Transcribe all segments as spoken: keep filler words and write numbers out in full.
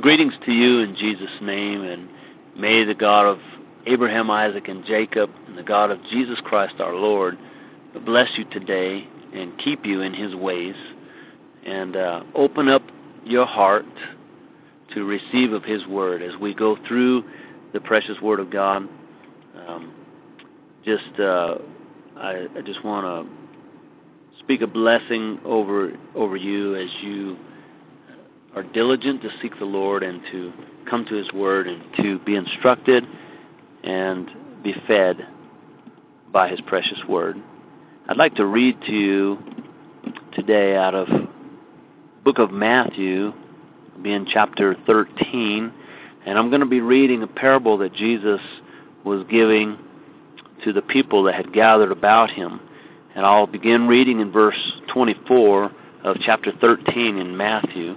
Greetings to you in Jesus' name, and may the God of Abraham, Isaac, and Jacob, and the God of Jesus Christ our Lord, bless you today and keep you in his ways, and uh, open up your heart to receive of his word as we go through the precious word of God. Um, just, uh, I, I just want to speak a blessing over over you as you are diligent to seek the Lord and to come to his word and to be instructed and be fed by his precious word. I'd like to read to you today out of the book of Matthew, I'll be in chapter thirteen, and I'm going to be reading a parable that Jesus was giving to the people that had gathered about him. And I'll begin reading in verse twenty-four of chapter thirteen in Matthew.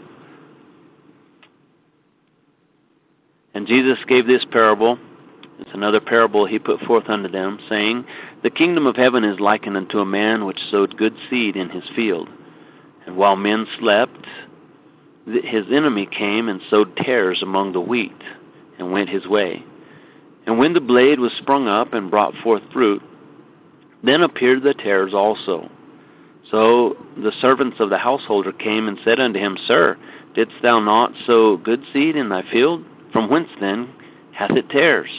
And Jesus gave this parable. It's another parable he put forth unto them, saying, The kingdom of heaven is likened unto a man which sowed good seed in his field. And while men slept, his enemy came and sowed tares among the wheat, and went his way. And when the blade was sprung up and brought forth fruit, then appeared the tares also. So the servants of the householder came and said unto him, Sir, didst thou not sow good seed in thy field? From whence then hath it tares?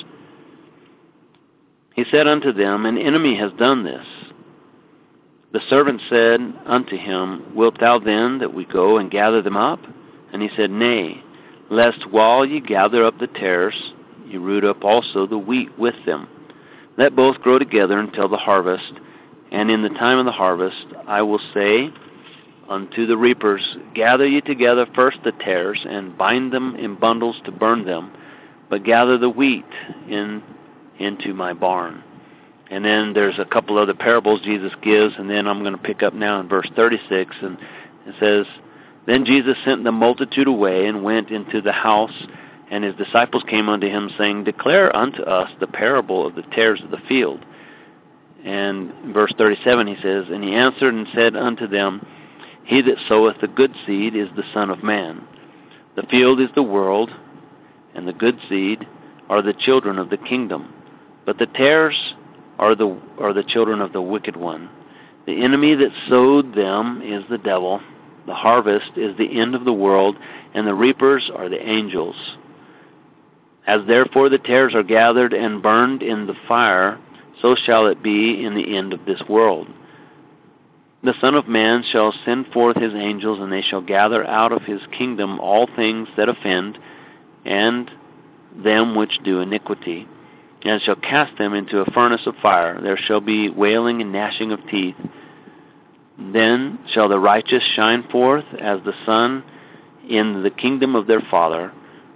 He said unto them, An enemy has done this. The servant said unto him, Wilt thou then that we go and gather them up? And he said, Nay, lest while ye gather up the tares, ye root up also the wheat with them. Let both grow together until the harvest. And in the time of the harvest I will say unto the reapers, Gather ye together first the tares, and bind them in bundles to burn them, but gather the wheat in into my barn. And then there's a couple other parables Jesus gives, and then I'm going to pick up now in verse thirty-six, and it says, Then Jesus sent the multitude away, and went into the house, and his disciples came unto him, saying, Declare unto us the parable of the tares of the field. And in verse thirty-seven he says, And he answered and said unto them, He that soweth the good seed is the Son of Man. The field is the world, and the good seed are the children of the kingdom. But the tares are the are the children of the wicked one. The enemy that sowed them is the devil. The harvest is the end of the world, and the reapers are the angels. As therefore the tares are gathered and burned in the fire, so shall it be in the end of this world. The Son of Man shall send forth his angels, and they shall gather out of his kingdom all things that offend, and them which do iniquity, and shall cast them into a furnace of fire. There shall be wailing and gnashing of teeth. Then shall the righteous shine forth as the sun in the kingdom of their Father.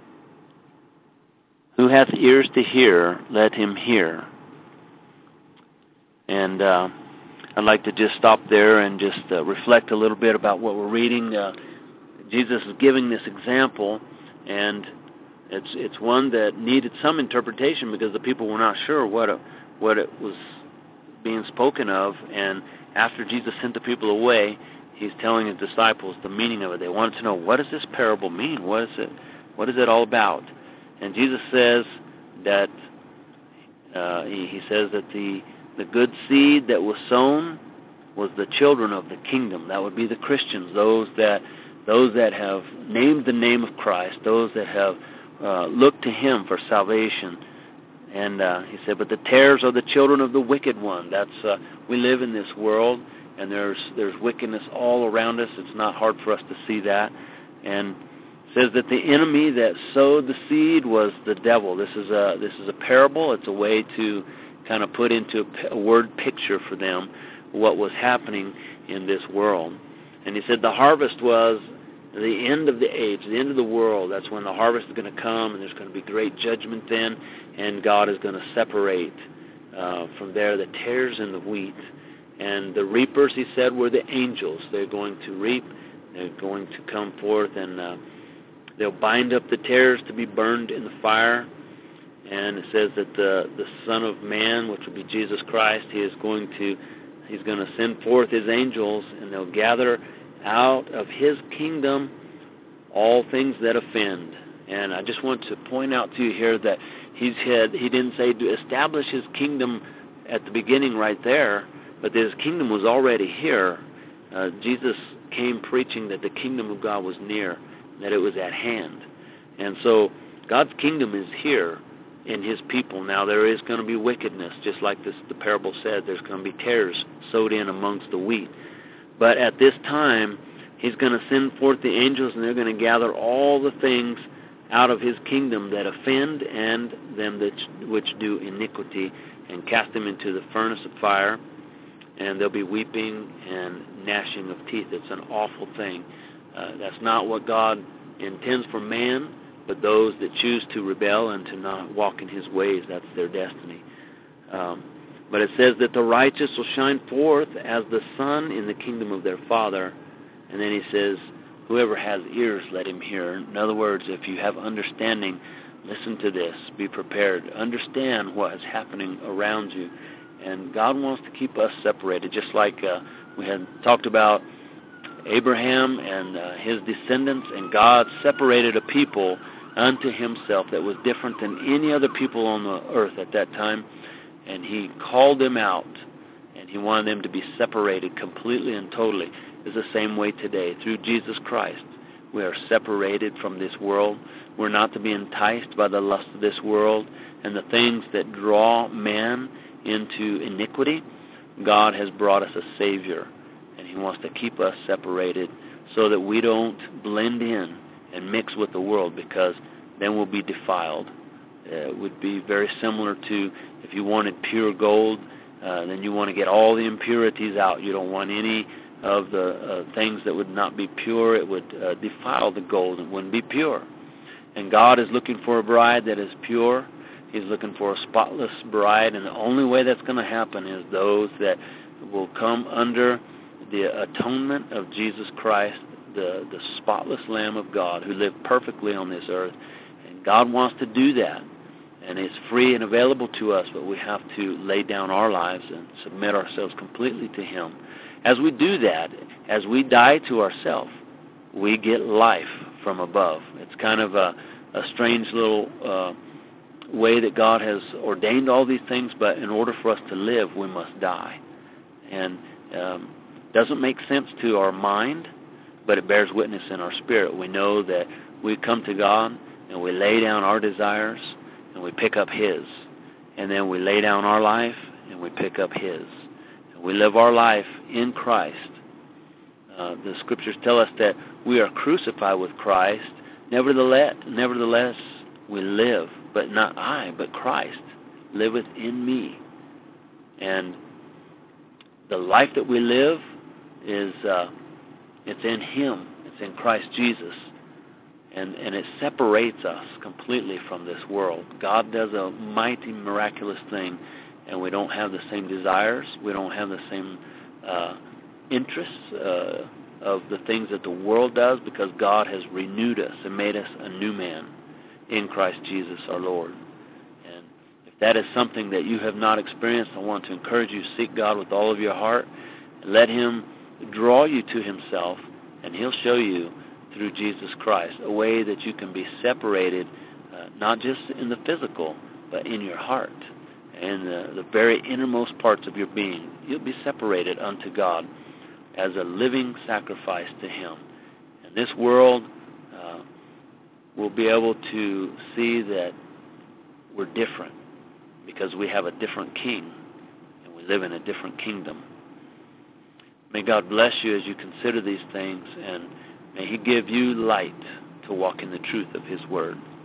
Who hath ears to hear, let him hear. And uh, I'd like to just stop there and just uh, reflect a little bit about what we're reading. Uh, Jesus is giving this example, and it's it's one that needed some interpretation because the people were not sure what it, what it was being spoken of. And after Jesus sent the people away, he's telling his disciples the meaning of it. They wanted to know, what does this parable mean? What is it? What is it all about? And Jesus says that uh, he, he says that the the good seed that was sown was the children of the kingdom. That would be the Christians, those that those that have named the name of Christ, those that have uh, looked to him for salvation. And uh, he said, but the tares are the children of the wicked one. That's uh, we live in this world, and there's there's wickedness all around us. It's not hard for us to see that. And says that the enemy that sowed the seed was the devil. This is a this is a parable. It's a way to kind of put into a, a word picture for them what was happening in this world. And he said the harvest was the end of the age, the end of the world. That's when the harvest is going to come, and there's going to be great judgment then, and God is going to separate uh, from there the tares and the wheat. And the reapers, he said, were the angels. They're going to reap. They're going to come forth, and uh, they'll bind up the tares to be burned in the fire. And it says that the the Son of Man, which will be Jesus Christ, he is going to he's going to send forth his angels, and they'll gather out of his kingdom all things that offend. And I just want to point out to you here that he's had, he didn't say to establish his kingdom at the beginning right there, but his kingdom was already here. Uh, Jesus came preaching that the kingdom of God was near, that it was at hand. And so God's kingdom is here in his people. Now there is going to be wickedness, just like this, the parable said. There's going to be tares sowed in amongst the wheat. But at this time, he's going to send forth the angels, and they're going to gather all the things out of his kingdom that offend and them that which do iniquity, and cast them into the furnace of fire, and there'll be weeping and gnashing of teeth. It's an awful thing. Uh, that's not what God intends for man, but those that choose to rebel and to not walk in his ways, that's their destiny. Um, but it says that the righteous will shine forth as the sun in the kingdom of their Father. And then he says, whoever has ears, let him hear. In other words, if you have understanding, listen to this. Be prepared. Understand what is happening around you. And God wants to keep us separated, just like uh, we had talked about Abraham and uh, his descendants, and God separated a people unto himself that was different than any other people on the earth at that time, and he called them out, and he wanted them to be separated completely and totally. It's the same way today. Through Jesus Christ, we are separated from this world. We're not to be enticed by the lust of this world and the things that draw man into iniquity. God has brought us a Savior, and he wants to keep us separated so that we don't blend in and mix with the world, because then we'll be defiled. Uh, it would be very similar to if you wanted pure gold, uh, then you want to get all the impurities out. You don't want any of the uh, things that would not be pure. It would uh, defile the gold. It wouldn't be pure. And God is looking for a bride that is pure. He's looking for a spotless bride, and the only way that's going to happen is those that will come under the atonement of Jesus Christ, the, the spotless Lamb of God who lived perfectly on this earth. And God wants to do that, and it's free and available to us, but we have to lay down our lives and submit ourselves completely to him. As we do that, as we die to ourselves, we get life from above. It's kind of a, a strange little uh, way that God has ordained all these things, but in order for us to live, we must die. And um, doesn't make sense to our mind, but it bears witness in our spirit. We know that we come to God and we lay down our desires and we pick up his. And then we lay down our life and we pick up his. And we live our life in Christ. Uh, the scriptures tell us that we are crucified with Christ. Nevertheless, nevertheless, we live, but not I, but Christ liveth in me. And the life that we live is uh, it's in him. It's in Christ Jesus. And, and it separates us completely from this world. God does a mighty, miraculous thing, and we don't have the same desires. We don't have the same uh, interests uh, of the things that the world does, because God has renewed us and made us a new man in Christ Jesus our Lord. And if that is something that you have not experienced, I want to encourage you, seek God with all of your heart. Let him draw you to himself, and he'll show you through Jesus Christ a way that you can be separated, uh, not just in the physical, but in your heart and the, the very innermost parts of your being. You'll be separated unto God as a living sacrifice to him. And this world uh, will be able to see that we're different because we have a different king and we live in a different kingdom. May God bless you as you consider these things, and may he give you light to walk in the truth of his word.